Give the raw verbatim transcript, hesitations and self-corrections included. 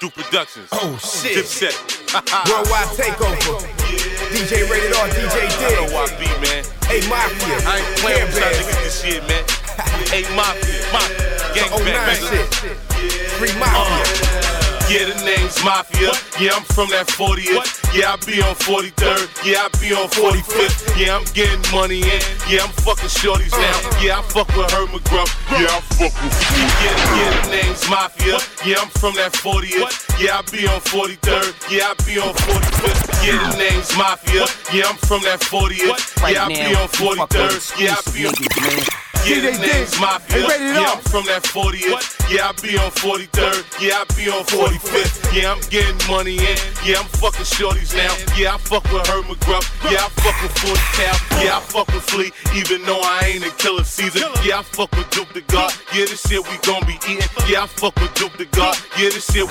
Duke Productions. Oh shit. Dipset. Worldwide takeover. D J Rated R, D J Dig. I know I be, man. Hey Mafia. I ain't playing with y'all niggas this shit, man. Hey Mafia, Mafia, gang Oh bang, nine nigga. shit. Free Mafia. Yeah, the name's Mafia. Yeah, I'm from that fortieth. Yeah, I be on forty-third. Yeah, I be on forty-fifth. Yeah, I'm getting money in. Yeah, I'm fucking shorties now. Yeah, I fuck with Herb McGruff. Yeah, I fuck with Yeah, yeah, the name's Mafia. Yeah, I'm from that fortieth. Yeah, I be on forty-third. Yeah, I be on forty-fifth. Yeah, the name's Mafia. Yeah, I'm from that fortieth. Yeah, I be on forty-third. Yeah, I be on Yeah, the name's Mafia. Yeah, I'm from that fortieth. Yeah, I be on forty-third. Yeah, I be on forty-fifth. Yeah, I'm getting money in. Yeah, I'm fucking shorties now. Yeah, I fuck with Herb McGruff. Yeah, I fuck with forty Cal. Yeah, I fuck with Flea, even though I ain't in killer season. Yeah, I fuck with Duke the God. Yeah, this shit we gon' be eating. Yeah, I fuck with Duke the God. Yeah, this shit